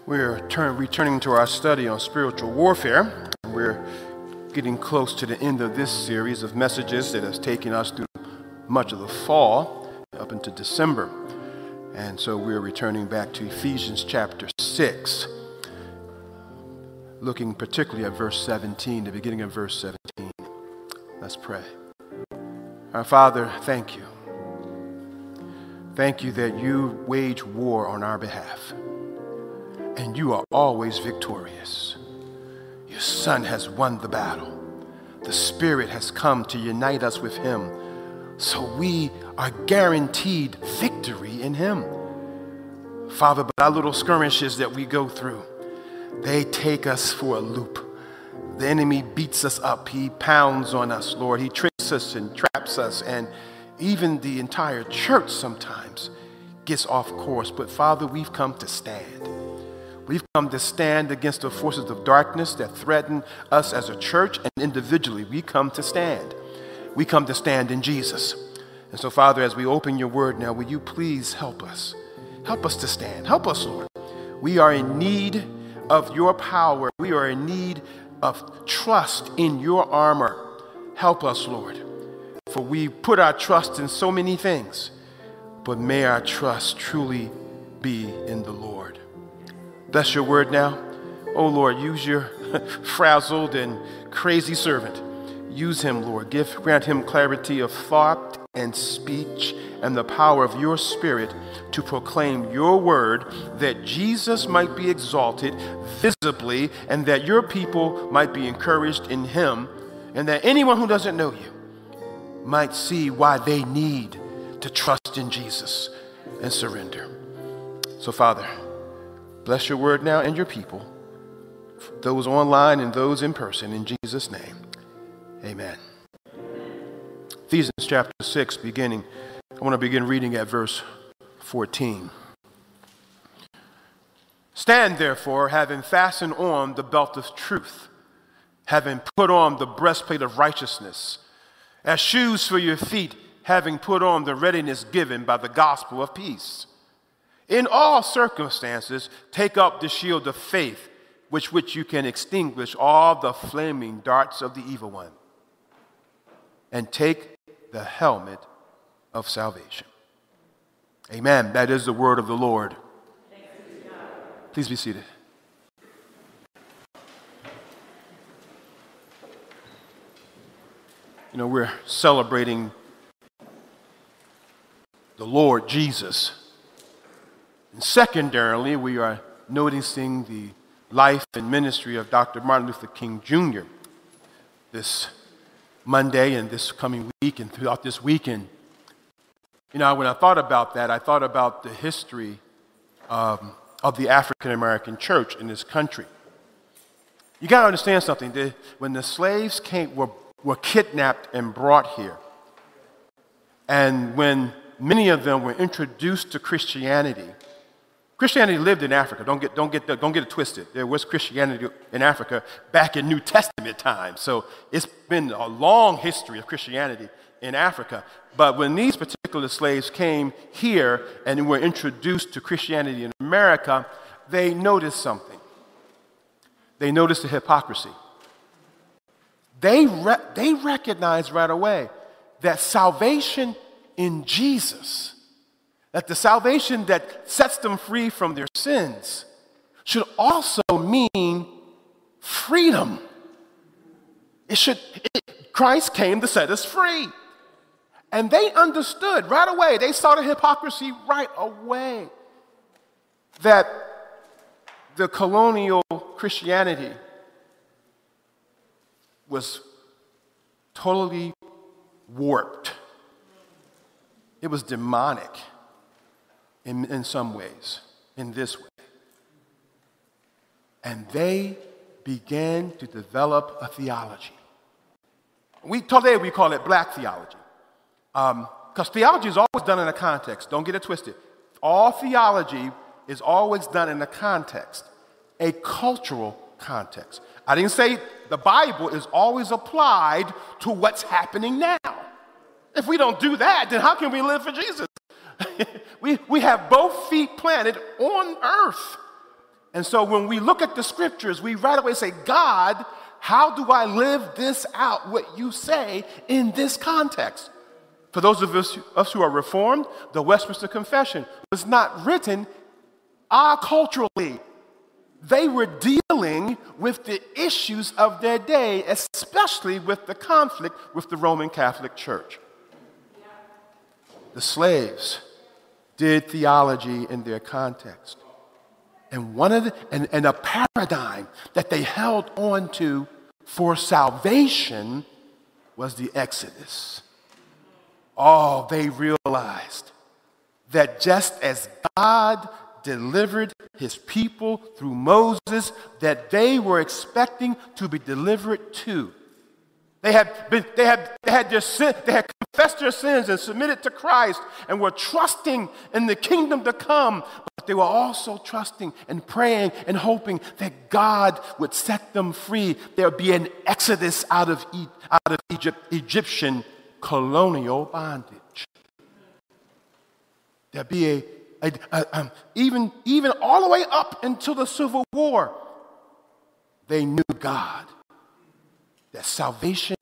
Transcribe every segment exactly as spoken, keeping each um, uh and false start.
We're turn, returning to our study on spiritual warfare. We're getting close to the end of this series of messages that has taken us through much of the fall up into December. And so we're returning back to Ephesians chapter six, looking particularly at verse seventeen, the beginning of verse seventeen. Let's pray. Our Father, thank you. Thank you that you wage war on our behalf. And you are always victorious. Your Son has won the battle. The Spirit has come to unite us with him. So we are guaranteed victory in him. Father, but our little skirmishes that we go through, they take us for a loop. The enemy beats us up. He pounds on us, Lord. He tricks us and traps us. And even the entire church sometimes gets off course. But Father, we've come to stand. We've come to stand against the forces of darkness that threaten us as a church and individually. We come to stand. We come to stand in Jesus. And so, Father, as we open your word now, will you please help us? Help us to stand. Help us, Lord. We are in need of your power. We are in need of trust in your armor. Help us, Lord. For we put our trust in so many things, but may our trust truly be in the Lord. Bless your word now. Oh, Lord, use your frazzled and crazy servant. Use him, Lord. Give, grant him clarity of thought and speech and the power of your Spirit to proclaim your word, that Jesus might be exalted visibly and that your people might be encouraged in him, and that anyone who doesn't know you might see why they need to trust in Jesus and surrender. So, Father, bless your word now and your people, those online and those in person, in Jesus' name. Amen. Ephesians chapter six, beginning, I want to begin reading at verse fourteen. Stand therefore, having fastened on the belt of truth, having put on the breastplate of righteousness, as shoes for your feet, having put on the readiness given by the gospel of peace. In all circumstances, take up the shield of faith, with which you can extinguish all the flaming darts of the evil one, and take the helmet of salvation. Amen. That is the word of the Lord. Please be seated. You know, we're celebrating the Lord Jesus. And secondarily, we are noticing the life and ministry of Doctor Martin Luther King Junior this Monday and this coming week and throughout this weekend. You know, when I thought about that, I thought about the history um, of the African American church in this country. You got to understand something. The, when the slaves came, were, were kidnapped and brought here, and when many of them were introduced to Christianity, Christianity lived in Africa. Don't get, don't get, the, don't get it twisted. There was Christianity in Africa back in New Testament times. So it's been a long history of Christianity in Africa. But when these particular slaves came here and were introduced to Christianity in America, they noticed something. They noticed the hypocrisy. They, re- they recognized right away that salvation in Jesus, that the salvation that sets them free from their sins, should also mean freedom. It should, it, Christ came to set us free. And they understood right away, they saw the hypocrisy right away, that the colonial Christianity was totally warped. It was demonic. In, in some ways, in this way. And they began to develop a theology. We today we call it black theology. Because um, theology is always done in a context. Don't get it twisted. All theology is always done in a context, a cultural context. I didn't say the Bible is always applied to what's happening now. If we don't do that, then how can we live for Jesus? we, we have both feet planted on earth. And so when we look at the scriptures, we right away say, God, how do I live this out, what you say in this context? For those of us, us who are Reformed, the Westminster Confession was not written uh, culturally. They were dealing with the issues of their day, especially with the conflict with the Roman Catholic Church. The slaves did theology in their context. And one of the, and, and a paradigm that they held on to for salvation was the Exodus. Oh, they realized that just as God delivered his people through Moses, that they were expecting to be delivered too. They had been, they had, they had their sin, they had confessed their sins and submitted to Christ and were trusting in the kingdom to come, but they were also trusting and praying and hoping that God would set them free. There would be an exodus out of, e- out of Egypt, Egyptian colonial bondage. There'd be a, a, a um, even, even all the way up until the Civil War, they knew God. That salvation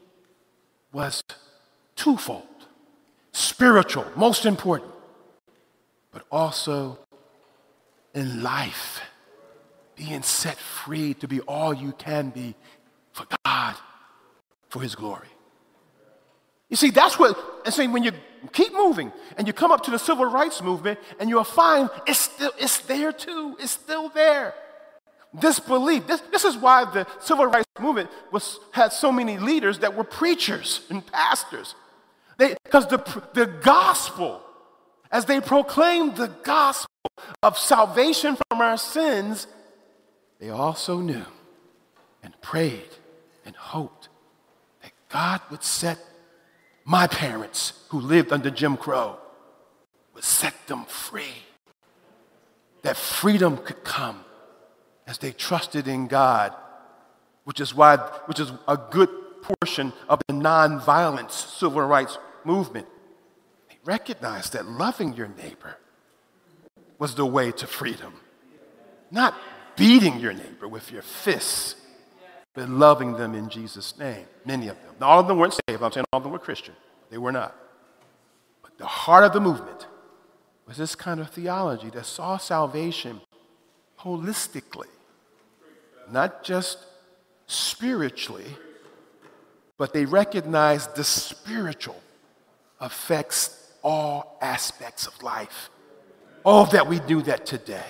was twofold. Spiritual, most important, but also in life, being set free to be all you can be for God, for his glory. You see, that's what, and so when you keep moving and you come up to the civil rights movement and you'll find it's still, it's there too, it's still there. This belief, this, this is why the civil rights movement was, had so many leaders that were preachers and pastors. Because the, the gospel, as they proclaimed the gospel of salvation from our sins, they also knew and prayed and hoped that God would set my parents who lived under Jim Crow, would set them free. That freedom could come as they trusted in God, which is why, which is a good portion of the nonviolent civil rights movement. They recognized that loving your neighbor was the way to freedom. Not beating your neighbor with your fists, but loving them in Jesus' name. Many of them. Now, all of them weren't saved. I'm saying all of them were Christian. They were not. But the heart of the movement was this kind of theology that saw salvation holistically. Not just spiritually, but they recognized the spiritual affects all aspects of life. Oh, that we do that today.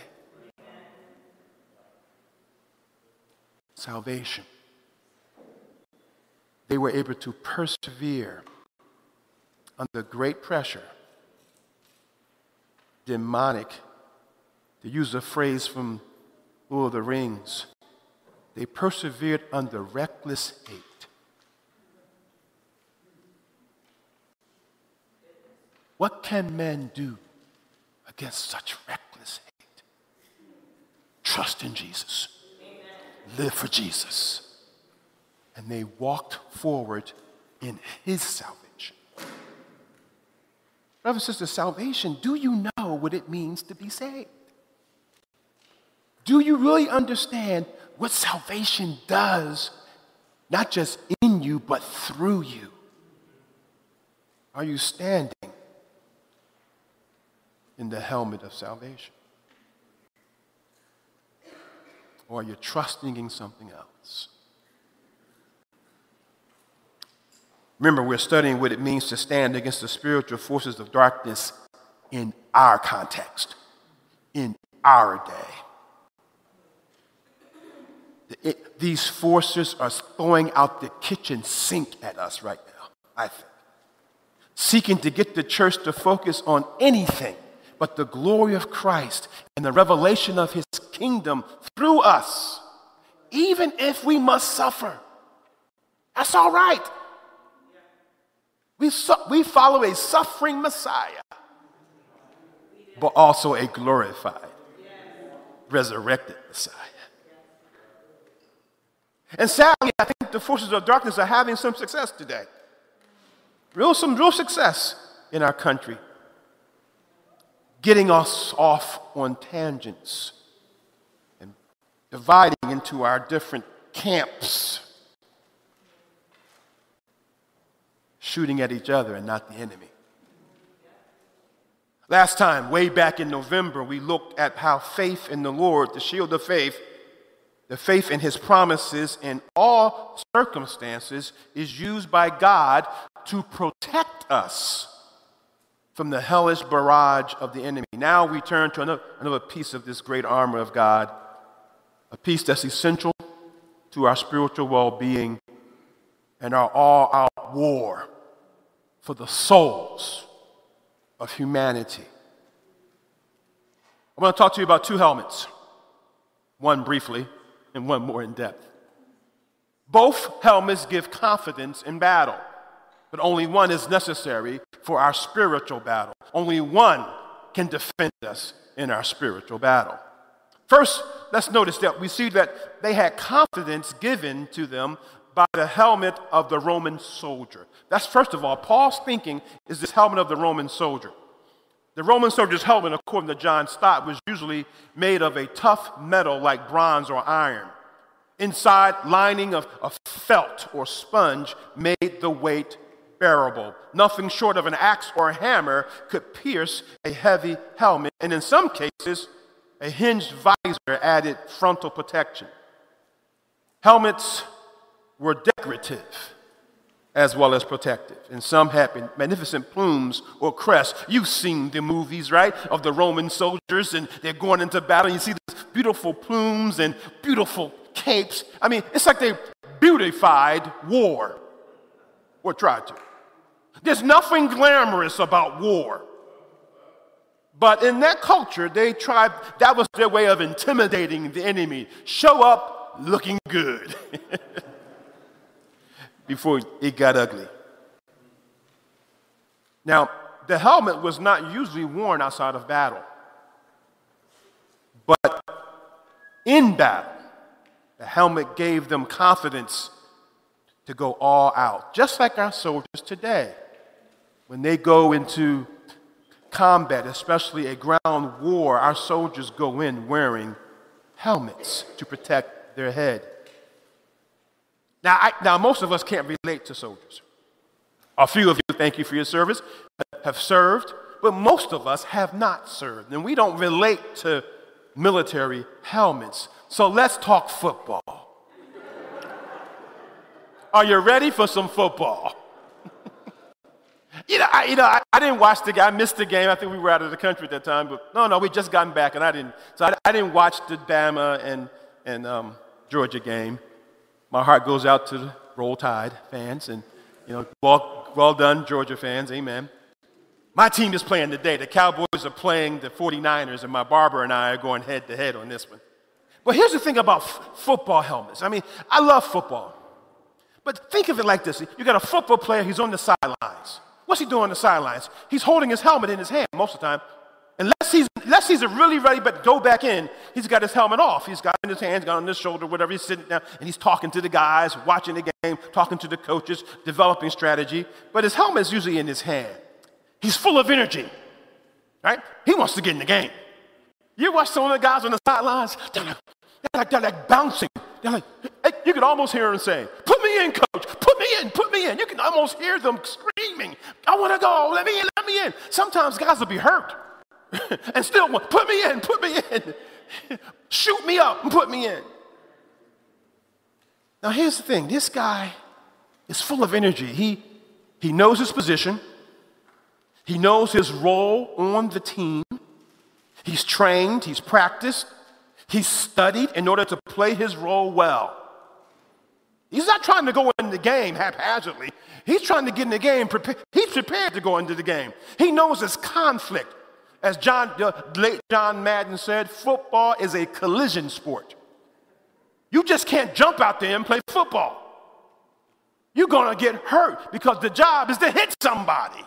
Salvation. They were able to persevere under great pressure. Demonic, to use a phrase from Lord of the Rings, they persevered under reckless hate. What can men do against such reckless hate? Trust in Jesus. Amen. Live for Jesus. And they walked forward in his salvation. Brothers and sisters, salvation, do you know what it means to be saved? Do you really understand what salvation does, not just in you, but through you? Are you standing in the helmet of salvation? Or are you trusting in something else? Remember, we're studying what it means to stand against the spiritual forces of darkness in our context, in our day. It, these forces are throwing out the kitchen sink at us right now, I think. Seeking to get the church to focus on anything but the glory of Christ and the revelation of his kingdom through us, even if we must suffer. That's all right. We, su- we follow a suffering Messiah, but also a glorified, resurrected Messiah. And sadly, I think the forces of darkness are having some success today. Real, some real success in our country. Getting us off on tangents. dividing into our different camps, shooting at each other and not the enemy. Last time, way back in November, we looked at how faith in the Lord, the shield of faith, the faith in his promises in all circumstances, is used by God to protect us from the hellish barrage of the enemy. Now we turn to another, another piece of this great armor of God, a piece that's essential to our spiritual well-being and our all-out war for the souls of humanity. I want to talk to you about two helmets, one briefly and one more in depth. Both helmets give confidence in battle, but only one is necessary for our spiritual battle. Only one can defend us in our spiritual battle. First, let's notice that we see that they had confidence given to them by the helmet of the Roman soldier. That's first of all, Paul's thinking is this helmet of the Roman soldier. The Roman soldier's helmet, according to John Stott, was usually made of a tough metal like bronze or iron. Inside lining of, of felt or sponge made the weight bearable. Nothing short of an axe or a hammer could pierce a heavy helmet, and in some cases, a hinged visor added frontal protection. Helmets were decorative as well as protective, and some had magnificent plumes or crests. You've seen the movies, right, of the Roman soldiers, and they're going into battle, and you see these beautiful plumes and beautiful capes. I mean, it's like they beautified war, or tried to. There's nothing glamorous about war. But in that culture, they tried, that was their way of intimidating the enemy. Show up looking good before it got ugly. Now, the helmet was not usually worn outside of battle. But in battle, the helmet gave them confidence to go all out, just like our soldiers today. When they go into combat, especially a ground war, our soldiers go in wearing helmets to protect their head. Now, I, now most of us can't relate to soldiers. A few of you, thank you for your service, have served, but most of us have not served, and we don't relate to military helmets. So let's talk football. Are you ready for some football? You know, I, you know I, I didn't watch the game. I missed the game. I think we were out of the country at that time. But no, no, we just gotten back, and I didn't. So I, I didn't watch the Bama and and um, Georgia game. My heart goes out to the Roll Tide fans, and you know, well, well done, Georgia fans. Amen. My team is playing today. The Cowboys are playing the forty-niners, and my barber and I are going head to head on this one. But here's the thing about f- football helmets. I mean, I love football, but think of it like this: you got a football player. He's on the sidelines. What's he doing on the sidelines? He's holding his helmet in his hand most of the time. Unless he's, unless he's really ready but go back in, he's got his helmet off. He's got it in his hands, got it on his shoulder, whatever. He's sitting down, and he's talking to the guys, watching the game, talking to the coaches, developing strategy. But his helmet is usually in his hand. He's full of energy, right? He wants to get in the game. You watch some of the guys on the sidelines, they're like, they're like, they're like bouncing. They're like, hey, you can almost hear them saying, put me in, coach, put me in, put me in. You can almost hear them screaming, I want to go, let me in, let me in. Sometimes guys will be hurt and still want, put me in, put me in. Shoot me up and put me in. Now here's the thing, this guy is full of energy. He, he knows his position. He knows his role on the team. He's trained, he's practiced. He's studied in order to play his role well. He's not trying to go in the game haphazardly. He's trying to get in the game. Prepa- he's prepared to go into the game. He knows it's conflict. As John, uh, late John Madden said, football is a collision sport. You just can't jump out there and play football. You're going to get hurt because the job is to hit somebody.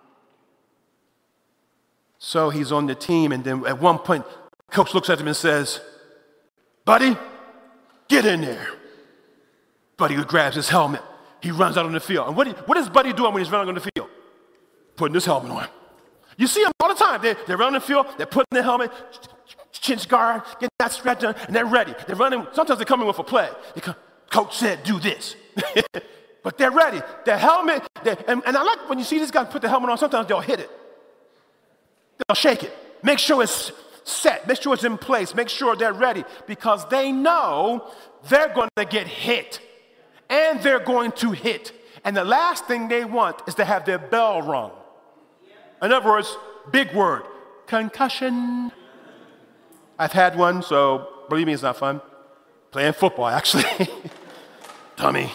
So he's on the team, and then at one point, coach looks at him and says, buddy, get in there. Buddy grabs his helmet. He runs out on the field. And what, what is Buddy doing when he's running on the field? Putting his helmet on. You see him all the time. They, they run on the field. They're putting their helmet. chin guard, get that stretch done, and they're ready. They're running. Sometimes they come in with a play. They come, coach said, do this. But they're ready. The helmet, and, and I like when you see these guys put the helmet on, sometimes they'll hit it. They'll shake it. Make sure it's set. Make sure it's in place. Make sure they're ready because they know they're going to get hit and they're going to hit. And the last thing they want is to have their bell rung. In other words, big word, concussion. I've had one, so believe me, it's not fun. Playing football, actually. Dummy.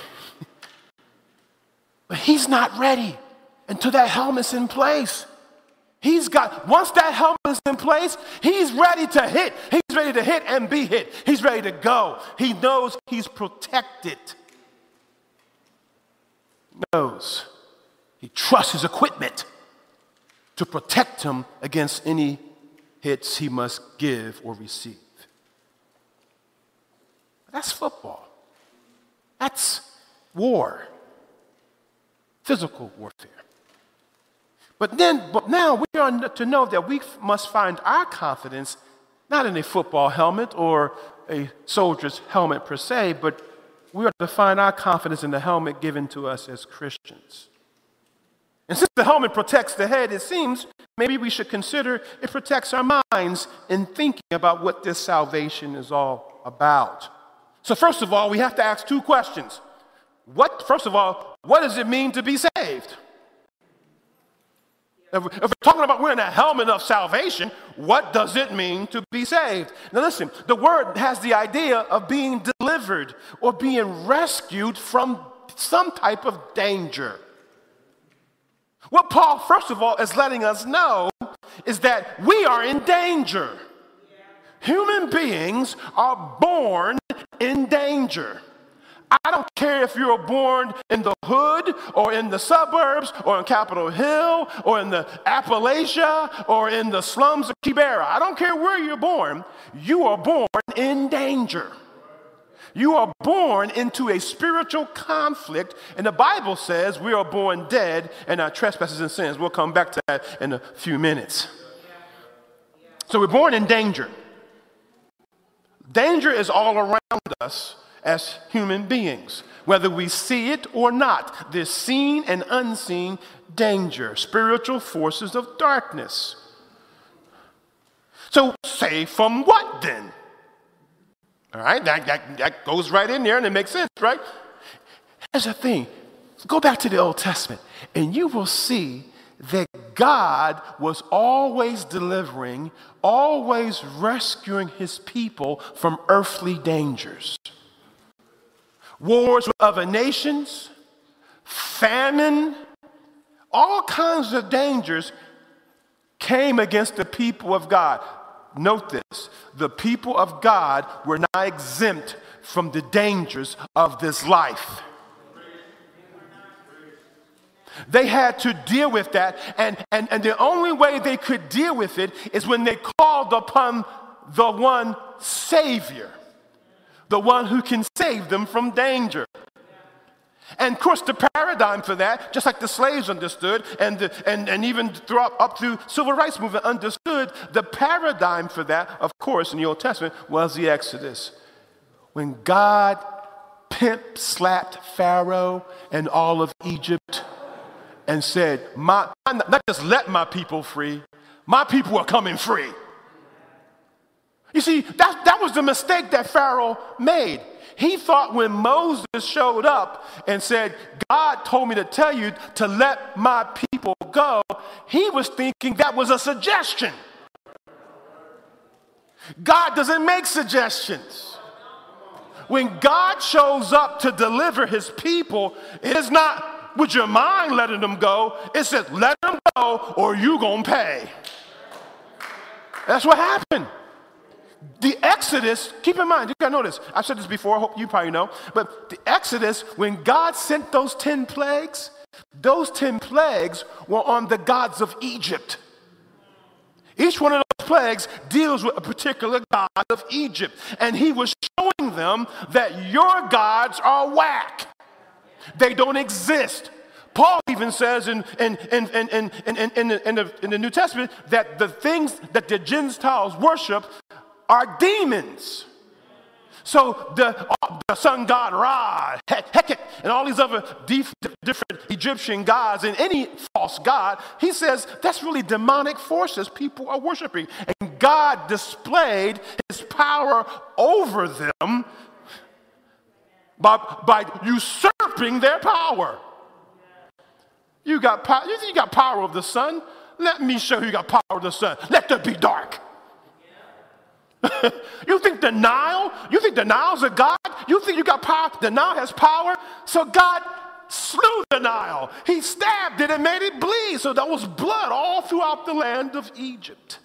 But he's not ready until that helmet's in place. He's got, once that helmet is in place, he's ready to hit. He's ready to hit and be hit. He's ready to go. He knows he's protected. He knows. He trusts his equipment to protect him against any hits he must give or receive. That's football. That's war. Physical warfare. But then, but now we are to know that we must find our confidence not in a football helmet or a soldier's helmet per se, but we are to find our confidence in the helmet given to us as Christians. And since the helmet protects the head, it seems maybe we should consider it protects our minds in thinking about what this salvation is all about. So first of all, we have to ask two questions. What, first of all, what does it mean to be saved? If we're, if we're talking about wearing a helmet of salvation, what does it mean to be saved? Now listen, the word has the idea of being delivered or being rescued from some type of danger. What Paul, first of all, is letting us know is that we are in danger. Human beings are born in danger. I don't care if you're born in the hood or in the suburbs or in Capitol Hill or in the Appalachia or in the slums of Kibera. I don't care where you're born. You are born in danger. You are born into a spiritual conflict, and the Bible says we are born dead in our trespasses and sins. We'll come back to that in a few minutes. So we're born in danger. Danger is all around us as human beings, whether we see it or not. There's seen and unseen danger, spiritual forces of darkness. So saved from what then? All right, that, that, that goes right in there and it makes sense, right? Here's the thing. Go back to the Old Testament and you will see that God was always delivering, always rescuing his people from earthly dangers. Wars with other nations, famine, all kinds of dangers came against the people of God. Note this, the people of God were not exempt from the dangers of this life. They had to deal with that, and, and, and the only way they could deal with it is when they called upon the one Savior, the one who can save them from danger. And of course, the paradigm for that, just like the slaves understood, and, the, and, and even throughout, up through civil rights movement understood, the paradigm for that, of course, in the Old Testament, was the Exodus. When God pimp slapped Pharaoh and all of Egypt and said, my, not just let my people free, my people are coming free. You see, that, that was the mistake that Pharaoh made. He thought when Moses showed up and said, God told me to tell you to let my people go, he was thinking that was a suggestion. God doesn't make suggestions. When God shows up to deliver his people, it is not, would you mind letting them go? It says, let them go or you gonna pay. That's what happened. The Exodus, keep in mind, you gotta know this. I've said this before, I hope you probably know, but the Exodus, when God sent those ten plagues, those ten plagues were on the gods of Egypt. Each one of those plagues deals with a particular god of Egypt, and he was showing them that your gods are whack. They don't exist. Paul even says in, in, in, in, in, in, in, in, the, in the New Testament that the things that the Gentiles worship are demons. So the, the sun god Ra, Heket, and all these other dif- different Egyptian gods and any false god, he says that's really demonic forces people are worshiping. And God displayed his power over them by, by usurping their power. You got, power, you got power of the sun. Let me show you you got power of the sun. Let there be dark. You think the Nile, you think the Nile's a god? You think you got power? The Nile has power? So God slew the Nile. He stabbed it and made it bleed. So there was blood all throughout the land of Egypt.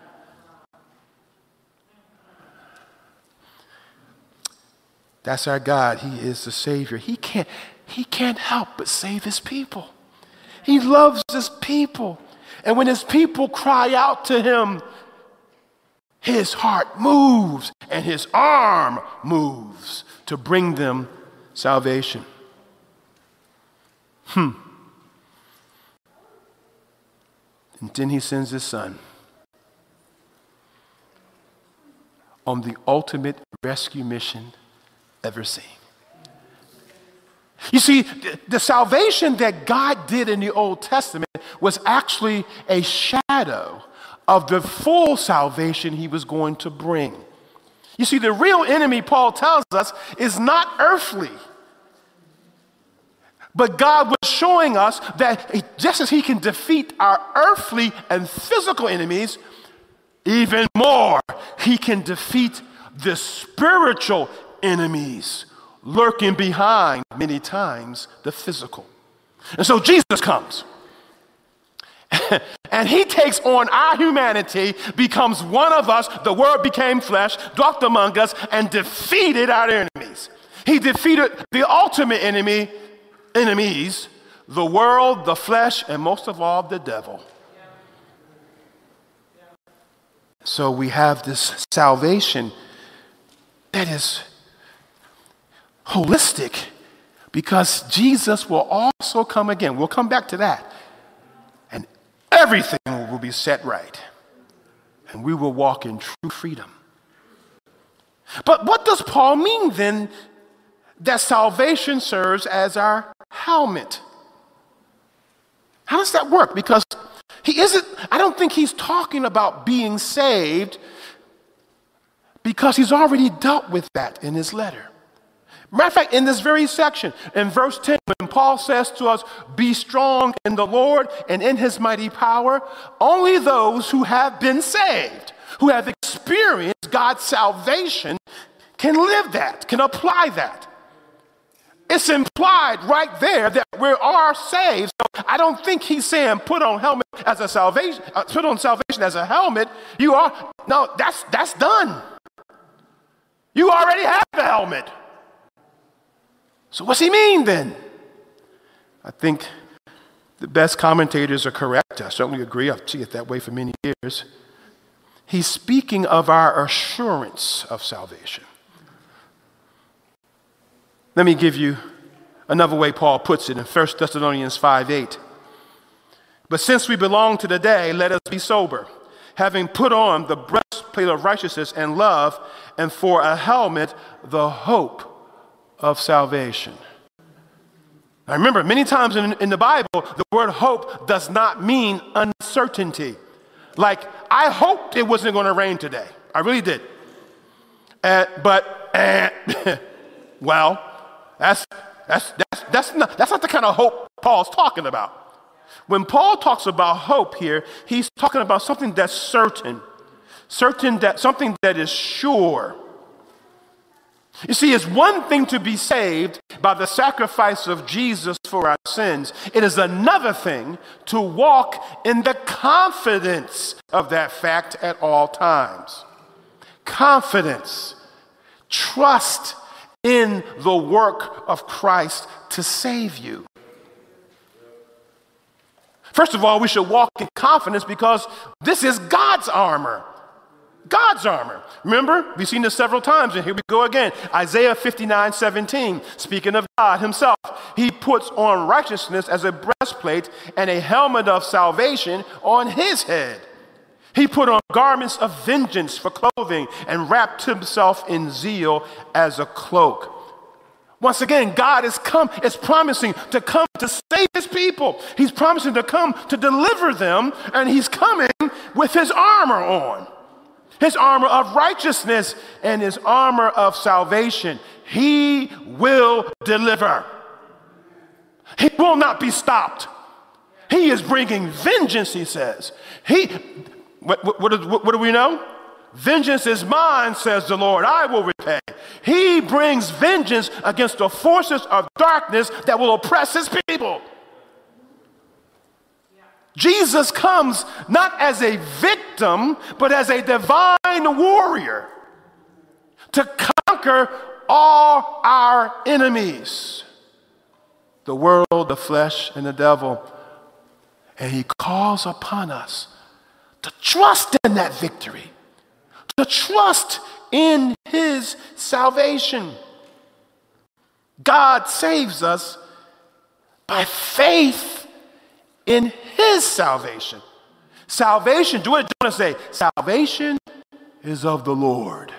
That's our God. He is the Savior. He can't, he can't help but save his people. He loves his people. And when his people cry out to him, his heart moves and his arm moves to bring them salvation. Hmm. And then he sends his son on the ultimate rescue mission ever seen. You see, the salvation that God did in the Old Testament was actually a shadow of the full salvation he was going to bring. You see, the real enemy, Paul tells us, is not earthly. But God was showing us that just as he can defeat our earthly and physical enemies, even more, he can defeat the spiritual enemies lurking behind many times the physical. And so Jesus comes. And he takes on our humanity, becomes one of us. The word became flesh, dwelt among us, and defeated our enemies. He defeated the ultimate enemy, enemies, the world, the flesh, and most of all, the devil. So we have this salvation that is holistic because Jesus will also come again. We'll come back to that. And everything will be set right. And we will walk in true freedom. But what does Paul mean then that salvation serves as our helmet? How does that work? Because he isn't, I don't think he's talking about being saved because he's already dealt with that in his letter. Matter of fact, in this very section, in verse ten, when Paul says to us, be strong in the Lord and in his mighty power, only those who have been saved, who have experienced God's salvation, can live that, can apply that. It's implied right there that we are saved. So I don't think he's saying put on helmet as a salvation, uh, put on salvation as a helmet. You are, no, that's, that's done. You already have the helmet. So what's he mean then? I think the best commentators are correct. I certainly agree. I've seen it that way for many years. He's speaking of our assurance of salvation. Let me give you another way Paul puts it in First Thessalonians five eight. But since we belong to the day, let us be sober, having put on the breastplate of righteousness and love, and for a helmet, the hope of salvation. Now remember, many times in, in the Bible, the word hope does not mean uncertainty. Like, I hoped it wasn't going to rain today. I really did. Uh, but, uh, well, that's, that's, that's, that's, not, that's not the kind of hope Paul's talking about. When Paul talks about hope here, he's talking about something that's certain, certain that something that is sure. You see, it's one thing to be saved by the sacrifice of Jesus for our sins. It is another thing to walk in the confidence of that fact at all times. Confidence, trust in the work of Christ to save you. First of all, we should walk in confidence because this is God's armor. God's armor. Remember, we've seen this several times, and here we go again. Isaiah fifty-nine seventeen, speaking of God himself, he puts on righteousness as a breastplate and a helmet of salvation on his head. He put on garments of vengeance for clothing and wrapped himself in zeal as a cloak. Once again, God is come, is promising to come to save his people. He's promising to come to deliver them, and he's coming with his armor on. His armor of righteousness and his armor of salvation. He will deliver. He will not be stopped. He is bringing vengeance, he says. He, what, what, what, what do we know? Vengeance is mine, says the Lord. I will repay. He brings vengeance against the forces of darkness that will oppress his people. Jesus comes not as a victim, but as a divine warrior to conquer all our enemies, the world, the flesh, and the devil. And he calls upon us to trust in that victory, to trust in his salvation. God saves us by faith in his salvation. Salvation, do it, do you want to say, salvation is of the Lord.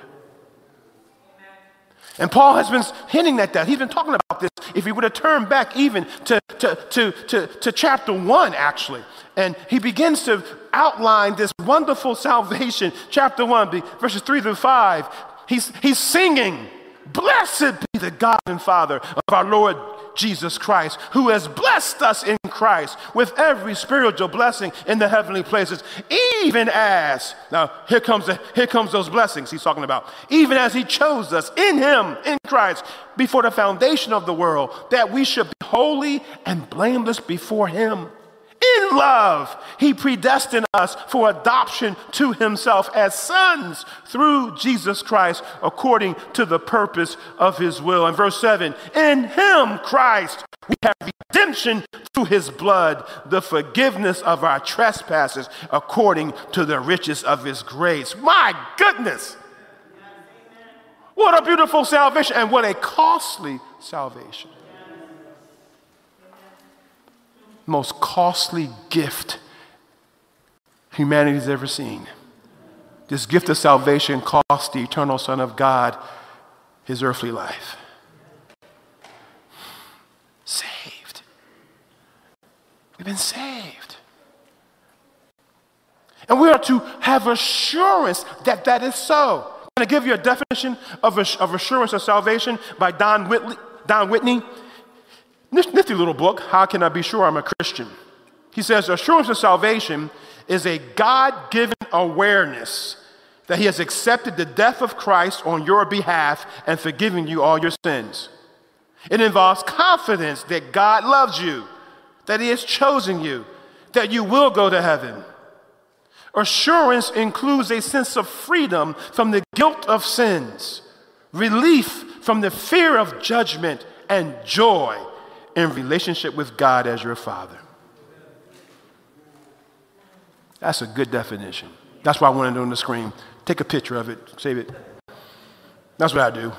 And Paul has been hinting at that. He's been talking about this. If he would have turned back even to, to, to, to, to chapter one, actually, and he begins to outline this wonderful salvation. Chapter one, verses three through five, he's, he's singing, "Blessed be the God and Father of our Lord Jesus Christ, who has blessed us in Christ with every spiritual blessing in the heavenly places, even as," now here comes the, here comes those blessings he's talking about, "even as he chose us in him, in Christ, before the foundation of the world, that we should be holy and blameless before him. In love, he predestined us for adoption to himself as sons through Jesus Christ, according to the purpose of his will." And verse seven, "In him, Christ, we have redemption through his blood, the forgiveness of our trespasses, according to the riches of his grace." My goodness. What a beautiful salvation, and what a costly salvation. Most costly gift humanity's ever seen. This gift of salvation cost the eternal Son of God his earthly life. Saved. We've been saved. And we are to have assurance that that is so. I'm going to give you a definition of, of assurance of salvation by Don Whitley, Don Whitney. Nifty little book, How Can I Be Sure I'm a Christian? He says, assurance of salvation is a God-given awareness that he has accepted the death of Christ on your behalf and forgiven you all your sins. It involves confidence that God loves you, that he has chosen you, that you will go to heaven. Assurance includes a sense of freedom from the guilt of sins, relief from the fear of judgment, and joy in relationship with God as your Father. That's a good definition. That's why I wanted it on the screen. Take a picture of it, save it. That's what I do.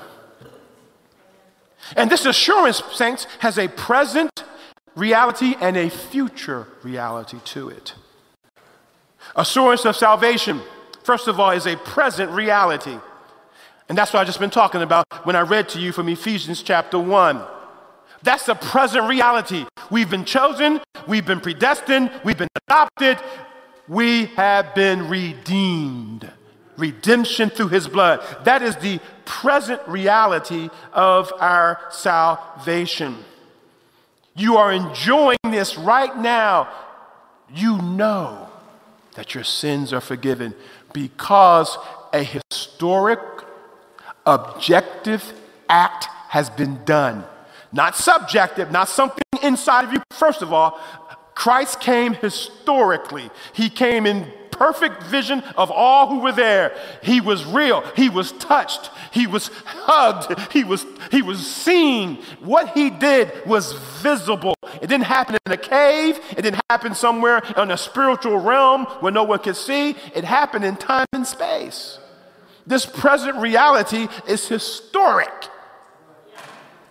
And this assurance, saints, has a present reality and a future reality to it. Assurance of salvation, first of all, is a present reality. And that's what I've just been talking about when I read to you from Ephesians chapter one. That's the present reality. We've been chosen, we've been predestined, we've been adopted, we have been redeemed. Redemption through his blood. That is the present reality of our salvation. You are enjoying this right now. You know that your sins are forgiven because a historic, objective act has been done. Not subjective, not something inside of you. First of all, Christ came historically. He came in perfect vision of all who were there. He was real. He was touched. He was hugged. He was, he was seen. What he did was visible. It didn't happen in a cave. It didn't happen somewhere in a spiritual realm where no one could see. It happened in time and space. This present reality is historic.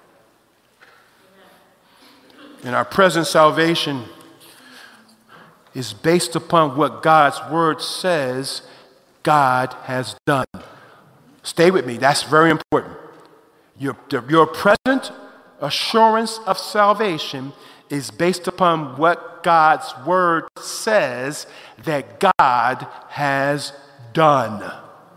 In our present salvation, is based upon what God's word says God has done. Stay with me. That's very important. Your, your present assurance of salvation is based upon what God's word says that God has done.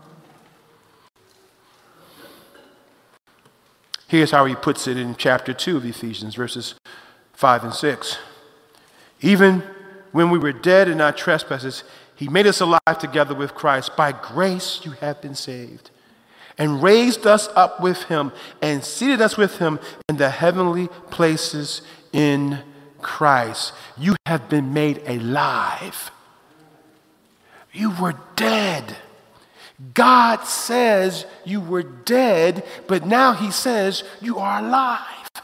Here's how he puts it in chapter two of Ephesians, verses five and six. Even when we were dead in our trespasses, he made us alive together with Christ. By grace you have been saved, and raised us up with him, and seated us with him in the heavenly places in Christ. You have been made alive. You were dead. God says you were dead, but now he says you are alive.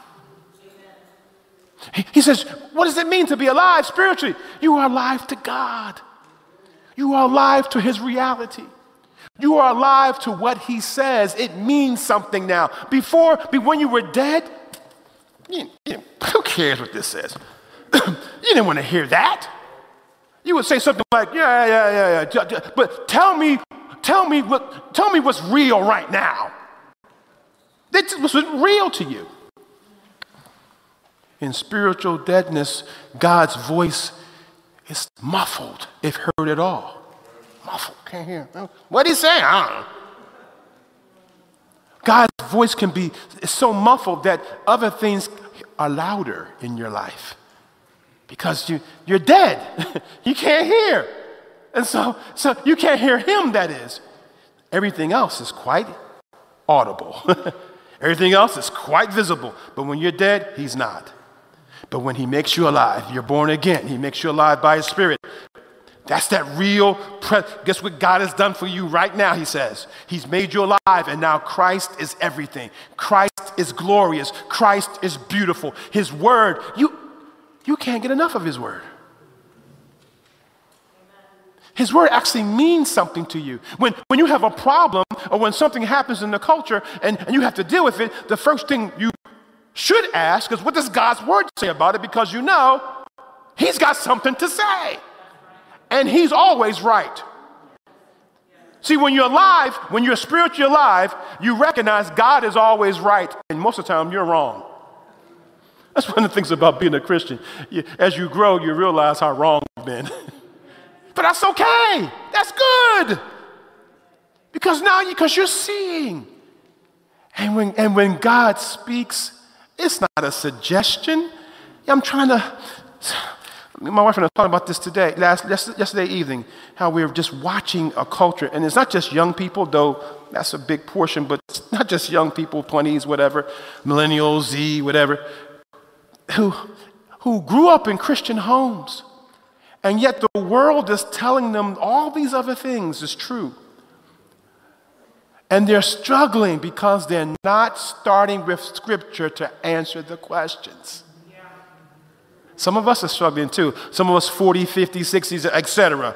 He, he says, what does it mean to be alive spiritually? You are alive to God. You are alive to his reality. You are alive to what he says. It means something now. Before, when you were dead, you, you, who cares what this says? You didn't want to hear that. You would say something like, yeah, yeah, yeah, yeah. But tell me, tell me what, tell me what's real right now. This was real to you. In spiritual deadness, God's voice is muffled, if heard at all. Muffled, can't hear. What did he say? I don't know. God's voice can be so muffled that other things are louder in your life because you, you're dead. You can't hear. And so, so you can't hear him, that is. Everything else is quite audible. Everything else is quite visible. But when you're dead, he's not. But when he makes you alive, you're born again. He makes you alive by his Spirit. That's that real, pre- guess what God has done for you right now, he says. He's made you alive, and now Christ is everything. Christ is glorious. Christ is beautiful. His word, you, you can't get enough of his word. His word actually means something to you. When, when you have a problem or when something happens in the culture and, and you have to deal with it, the first thing you should ask is, what does God's word say about it? Because you know he's got something to say. And he's always right. See, when you're alive, when you're spiritually alive, you recognize God is always right. And most of the time, you're wrong. That's one of the things about being a Christian. You, as you grow, you realize how wrong you've been. But that's okay. That's good. Because now you, because you're seeing. And when, and when God speaks, it's not a suggestion. I'm trying to, my wife and I were talking about this today, last yesterday evening, how we were just watching a culture. And it's not just young people, though that's a big portion, but it's not just young people, twenties, whatever, millennials, Z, whatever, who, who grew up in Christian homes. And yet the world is telling them all these other things is true. And they're struggling because they're not starting with Scripture to answer the questions. Yeah. Some of us are struggling too. Some of us forty, fifty, sixties, et cetera.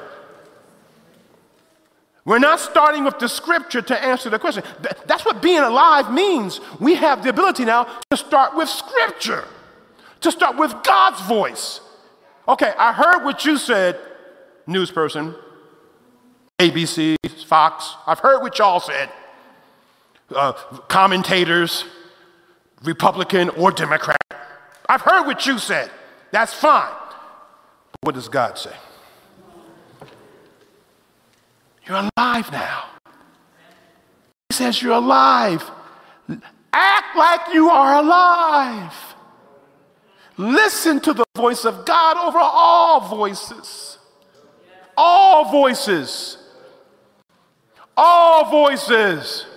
We're not starting with the Scripture to answer the question. That's what being alive means. We have the ability now to start with Scripture, to start with God's voice. Okay, I heard what you said, news person, A B C, Fox. I've heard what y'all said. Uh, commentators, Republican or Democrat. I've heard what you said. That's fine. What does God say? You're alive now. He says you're alive. Act like you are alive. Listen to the voice of God over all voices. All voices. All voices.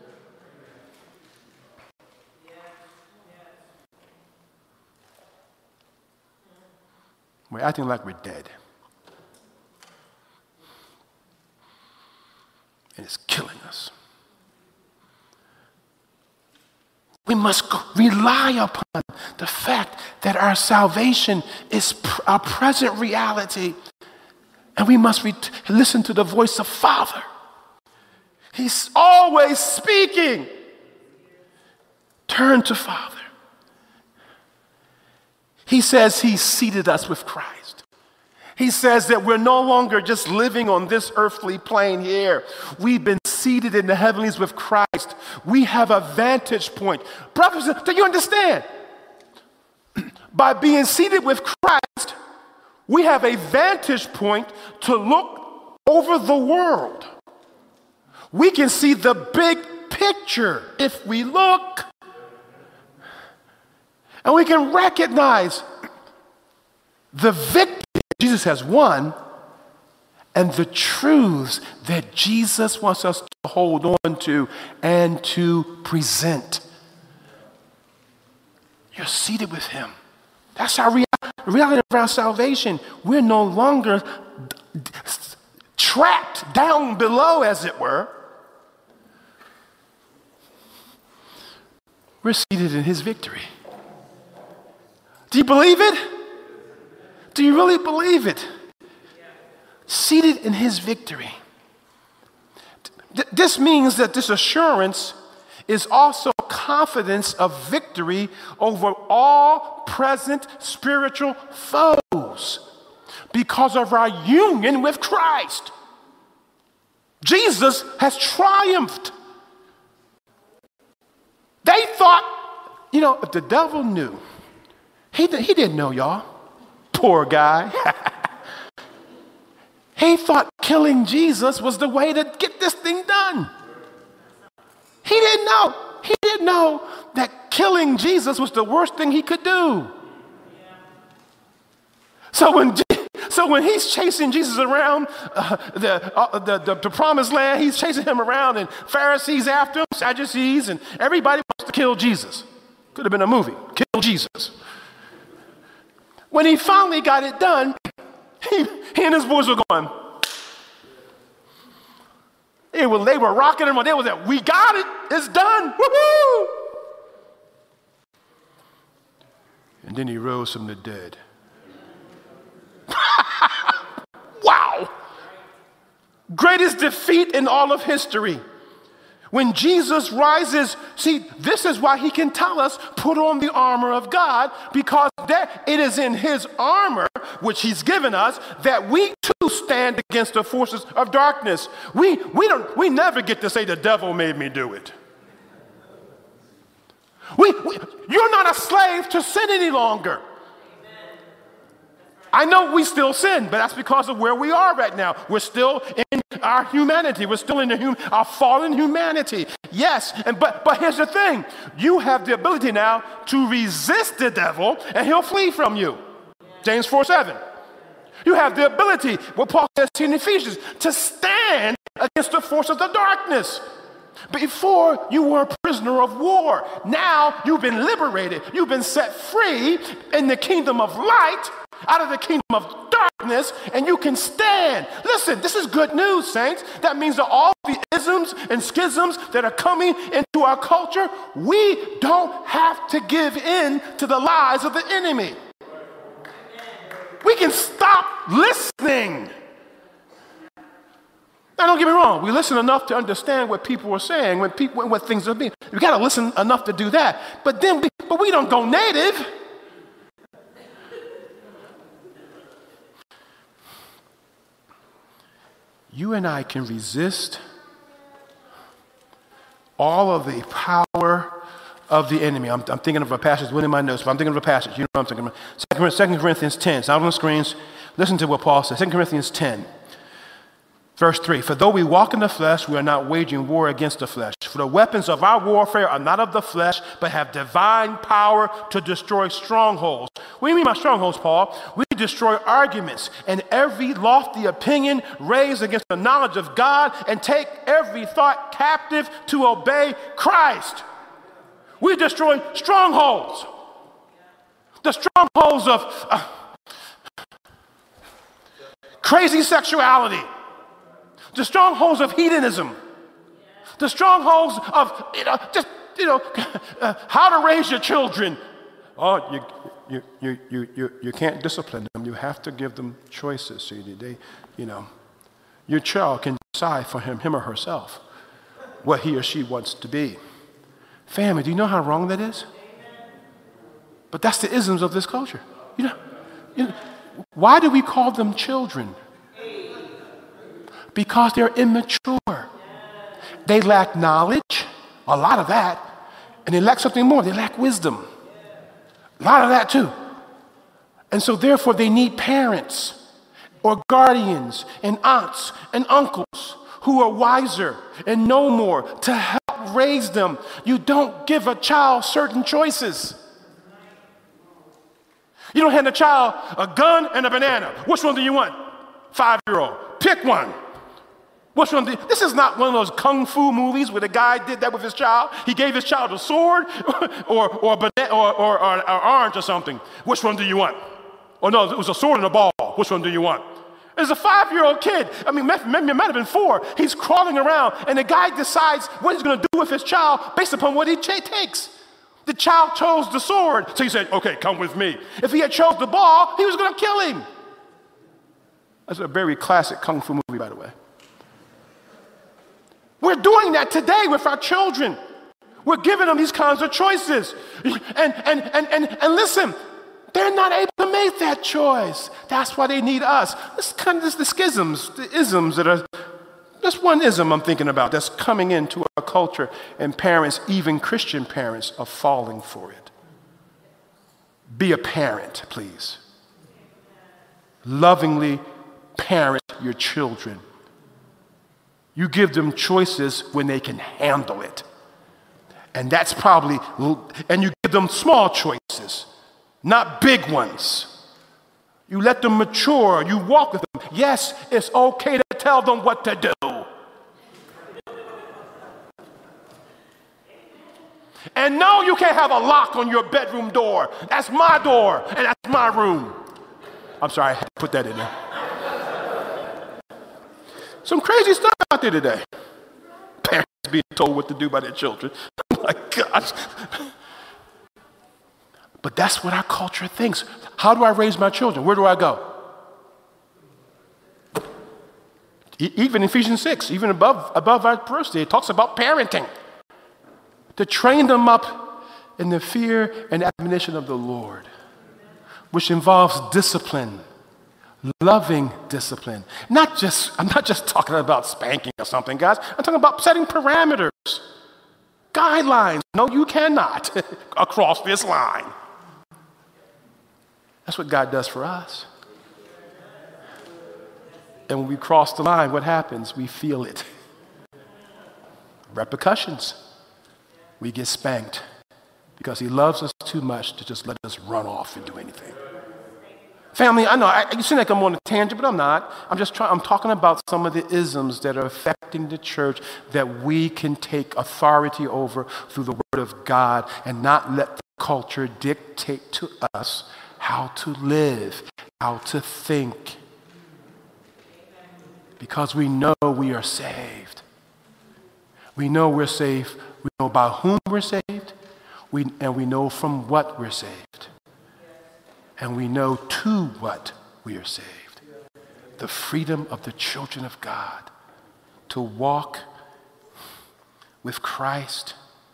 We're acting like we're dead. And it's killing us. We must rely upon the fact that our salvation is pr- our present reality. And we must re- listen to the voice of Father. He's always speaking. Turn to Father. He says he seated us with Christ. He says that we're no longer just living on this earthly plane here. We've been seated in the heavenlies with Christ. We have a vantage point. Brothers, do you understand? By being seated with Christ, we have a vantage point to look over the world. We can see the big picture if we look. And we can recognize the victory Jesus has won and the truths that Jesus wants us to hold on to and to present. You're seated with him. That's our rea- reality of our salvation. We're no longer d- d- trapped down below, as it were. We're seated in his victory. Do you believe it? Do you really believe it? Seated in his victory. Th- this means that this assurance is also confidence of victory over all present spiritual foes because of our union with Christ. Jesus has triumphed. They thought, you know, if the devil knew, he, he didn't know, y'all. Poor guy. He thought killing Jesus was the way to get this thing done. He didn't know. He didn't know that killing Jesus was the worst thing he could do. So when, so when he's chasing Jesus around uh, the, uh, the, the, the promised land, he's chasing him around, and Pharisees after him, Sadducees, and everybody wants to kill Jesus. Could have been a movie, Kill Jesus. When he finally got it done, he, he and his boys were going. It was, they were rocking him. They was like, we got it. It's done. Woo-hoo! And then he rose from the dead. Wow. Greatest defeat in all of history. When Jesus rises, see, this is why he can tell us, put on the armor of God, because that it is in his armor, which he's given us, that we too stand against the forces of darkness. We, we, don't, we never get to say the devil made me do it. We, we, you're not a slave to sin any longer. I know we still sin, but that's because of where we are right now. We're still in our humanity. We're still in the hum- our fallen humanity. Yes, and but but here's the thing. You have the ability now to resist the devil, and he'll flee from you. James four seven. You have the ability, what Paul says in Ephesians, to stand against the force of the darkness. Before, you were a prisoner of war. Now, you've been liberated. You've been set free in the kingdom of light, out of the kingdom of darkness, and you can stand. Listen, this is good news, saints. That means that all the isms and schisms that are coming into our culture, we don't have to give in to the lies of the enemy. We can stop listening. Now, don't get me wrong. We listen enough to understand what people are saying, when people, what things are being. We got to listen enough to do that. But then, we, but we don't go native. You and I can resist all of the power of the enemy. I'm, I'm thinking of a passage, one in my notes, but I'm thinking of a passage. You know what I'm thinking about. Second Corinthians ten. It's out on the screens. Listen to what Paul says. Second Corinthians ten. Verse three, for though we walk in the flesh, we are not waging war against the flesh. For the weapons of our warfare are not of the flesh, but have divine power to destroy strongholds. What do you mean by strongholds, Paul? We destroy arguments and every lofty opinion raised against the knowledge of God and take every thought captive to obey Christ. We destroy strongholds. The strongholds of uh, crazy sexuality. The strongholds of hedonism, the strongholds of, you know, just, you know, uh, how to raise your children. Oh, you, you, you, you, you, you can't discipline them. You have to give them choices. See, they, you know, your child can decide for him, him or herself, what he or she wants to be. Family, do you know how wrong that is? But that's the isms of this culture. You know, you know Why do we call them children? Because they're immature. They lack knowledge, a lot of that, and they lack something more. They lack wisdom. A lot of that too. And so therefore they need parents or guardians and aunts and uncles who are wiser and know more to help raise them. You don't give a child certain choices. You don't hand a child a gun and a banana. Which one do you want? Five-year-old. Pick one. Which one do you, this is not one of those kung fu movies where the guy did that with his child. He gave his child a sword or, or, a banana, or, or, or an orange or something. Which one do you want? Or no, it was a sword and a ball. Which one do you want? It's a five-year-old kid. I mean, maybe it might have been four. He's crawling around, and the guy decides what he's going to do with his child based upon what he ch- takes. The child chose the sword, so he said, okay, come with me. If he had chose the ball, he was going to kill him. That's a very classic kung fu movie, by the way. We're doing that today with our children. We're giving them these kinds of choices. And, and, and, and, and listen, they're not able to make that choice. That's why they need us. This kind of this, the schisms, the isms that are, that's one ism I'm thinking about that's coming into our culture, and parents, even Christian parents, are falling for it. Be a parent, please. Lovingly parent your children. You give them choices when they can handle it. And that's probably, and you give them small choices, not big ones. You let them mature. You walk with them. Yes, it's okay to tell them what to do. And no, you can't have a lock on your bedroom door. That's my door, and that's my room. I'm sorry, I had to put that in there. Some crazy stuff out there today. Parents being told what to do by their children. Oh my gosh. But that's what our culture thinks. How do I raise my children? Where do I go? E- even Ephesians six, even above, above our verse, it talks about parenting. To train them up in the fear and admonition of the Lord, which involves discipline. Loving discipline. Not just, I'm not just talking about spanking or something, guys. I'm talking about setting parameters, guidelines. No, you cannot across this line. That's what God does for us. And when we cross the line, what happens? We feel it. Repercussions. We get spanked because he loves us too much to just let us run off and do anything. Family, I know, I, you seem like I'm on a tangent, but I'm not. I'm just trying, I'm talking about some of the isms that are affecting the church that we can take authority over through the word of God and not let the culture dictate to us how to live, how to think. Because we know we are saved. We know we're saved. We know by whom we're saved, we, and we know from what we're saved. And we know to what we are saved. The freedom of the children of God to walk with Christ,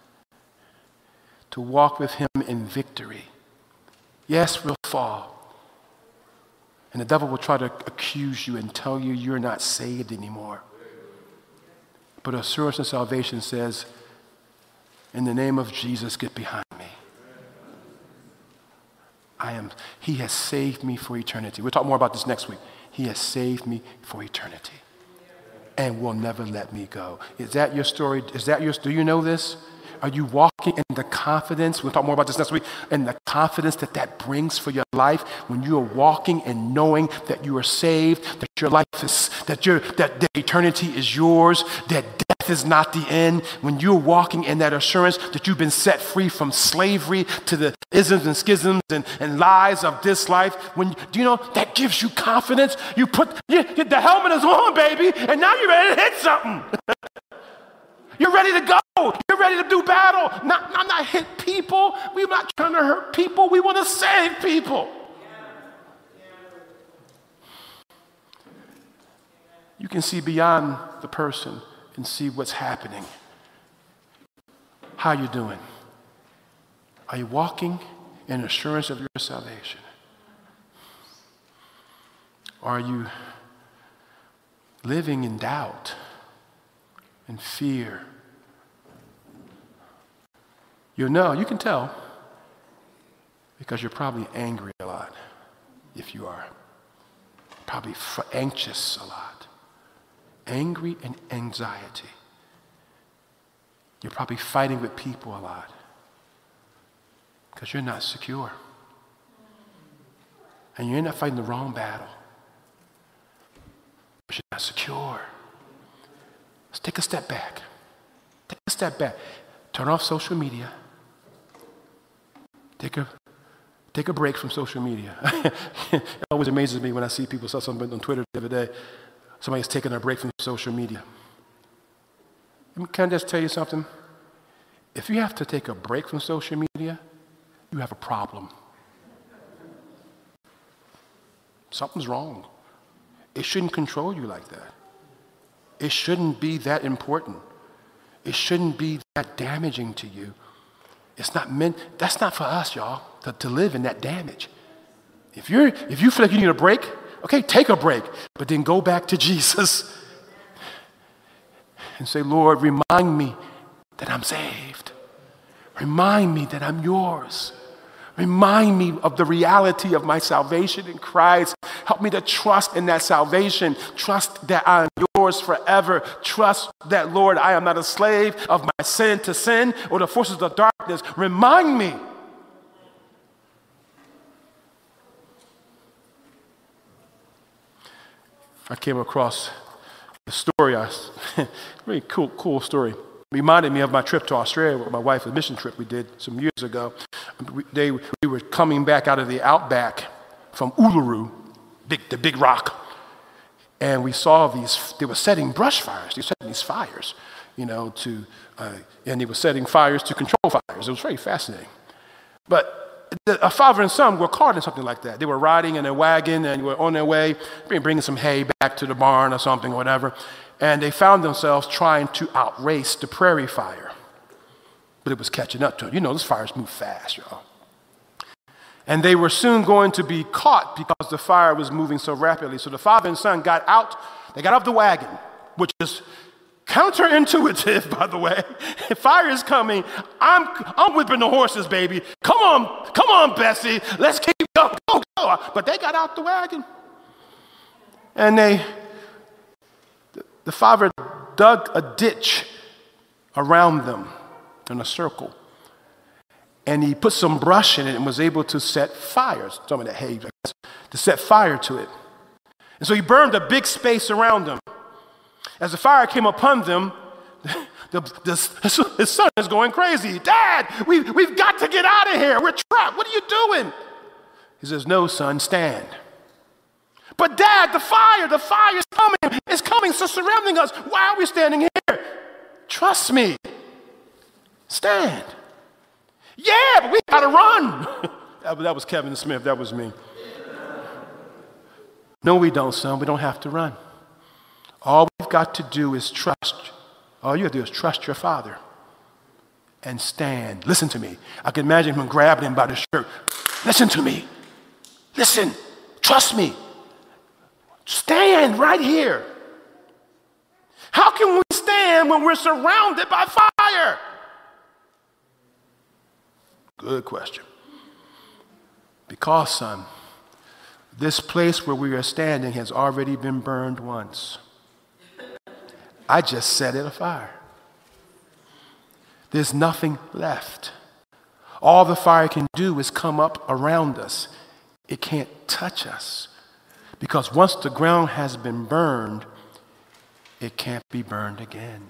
to walk with him in victory. Yes, we'll fall. And the devil will try to accuse you and tell you you're not saved anymore. But assurance of salvation says, in the name of Jesus, get behind me. I am, he has saved me for eternity. We'll talk more about this next week. He has saved me for eternity and will never let me go. Is that your story? Is that your, do you know this? Are you walking in the confidence? We'll talk more about this next week. And the confidence that that brings for your life when you are walking and knowing that you are saved, that your life is, that your, that, that eternity is yours, that death is not the end. When you're walking in that assurance that you've been set free from slavery to the isms and schisms and, and lies of this life, when, do you know, that gives you confidence. You put, you, the helmet is on, baby, and now you're ready to hit something. You're ready to go. You're ready to do battle. Not, not, not hit people. We're not trying to hurt people. We want to save people. You can see beyond the person and see what's happening. How you doing? Are you walking in assurance of your salvation? Or are you living in doubt and fear? You know, you can tell because you're probably angry a lot, if you are. Probably anxious a lot. Angry and anxiety. You're probably fighting with people a lot because you're not secure. And you're not fighting the wrong battle. But you're not secure. Let's take a step back. Take a step back. Turn off social media. Take a take a break from social media. It always amazes me when I see people saw something on Twitter the other day. Somebody's taking a break from social media. Can I just tell you something? If you have to take a break from social media, you have a problem. Something's wrong. It shouldn't control you like that. It shouldn't be that important. It shouldn't be that damaging to you. It's not meant, that's not for us, y'all, to, to live in that damage. If you're, if you feel like you need a break, okay, take a break, but then go back to Jesus and say, Lord, remind me that I'm saved. Remind me that I'm yours. Remind me of the reality of my salvation in Christ. Help me to trust in that salvation. Trust that I am yours forever. Trust that, Lord, I am not a slave of my sin to sin or the forces of darkness. Remind me. I came across a story, a really cool, cool story. Reminded me of my trip to Australia with my wife, a mission trip we did some years ago. We, they, we were coming back out of the outback from Uluru, big, the big rock, and we saw these, they were setting brush fires. They were setting these fires, you know, to, uh, and they were setting fires to control fires. It was very fascinating. But the, a father and son were caught in something like that. They were riding in a wagon and were on their way, bringing some hay back to the barn or something or whatever. And they found themselves trying to outrace the prairie fire. But it was catching up to them. You know, those fires move fast, y'all. And they were soon going to be caught because the fire was moving so rapidly. So the father and son got out. They got off the wagon, which is counterintuitive, by the way. If fire is coming, I'm, I'm whipping the horses, baby. Come on, come on, Bessie. Let's keep going. Go, go. But they got out the wagon. And they... The father dug a ditch around them in a circle. And he put some brush in it and was able to set fires, some of that hay, to set fire to it. And so he burned a big space around them. As the fire came upon them, the, the, his son is going crazy. Dad, we, we've got to get out of here. We're trapped. What are you doing? He says, no, son, stand. But Dad, the fire, the fire is coming. It's coming, so surrounding us. Why are we standing here? Trust me. Stand. Yeah, but we gotta run. That was Kevin Smith, that was me. No, we don't, son. We don't have to run. All we've got to do is trust. All you have to do is trust your father and stand. Listen to me. I can imagine him grabbing him by the shirt. Listen to me. Listen. Trust me. Stand right here. How can we stand when we're surrounded by fire? Good question. Because, son, this place where we are standing has already been burned once. I just set it afire. There's nothing left. All the fire can do is come up around us. It can't touch us. Because once the ground has been burned, it can't be burned again.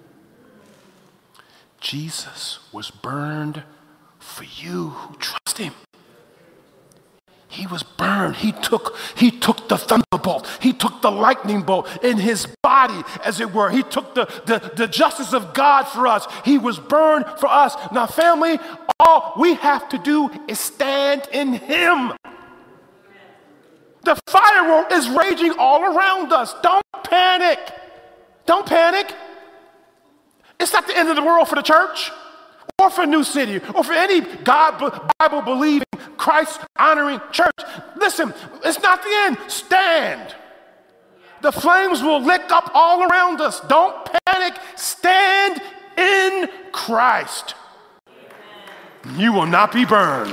Jesus was burned for you who trust him. He was burned. He took, he took the thunderbolt. He took the lightning bolt in his body, as it were. He took the, the, the justice of God for us. He was burned for us. Now, family, all we have to do is stand in him. The fire is raging all around us. Don't panic. Don't panic. It's not the end of the world for the church or for New City or for any God, Bible-believing Christ-honoring church. Listen, it's not the end. Stand. The flames will lick up all around us. Don't panic. Stand in Christ. You will not be burned.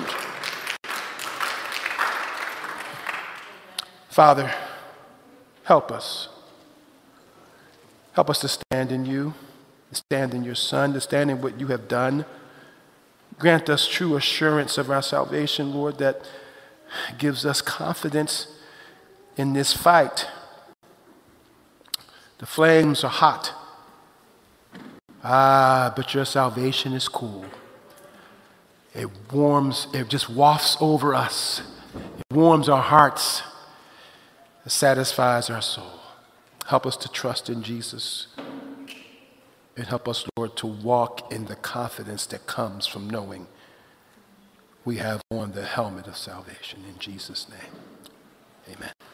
Father, help us. Help us to stand in you, to stand in your Son, to stand in what you have done. Grant us true assurance of our salvation, Lord, that gives us confidence in this fight. The flames are hot. Ah, but your salvation is cool. It warms, it just wafts over us. It warms our hearts. It satisfies our soul. Help us to trust in Jesus. And help us, Lord, to walk in the confidence that comes from knowing we have on the helmet of salvation. In Jesus' name, amen.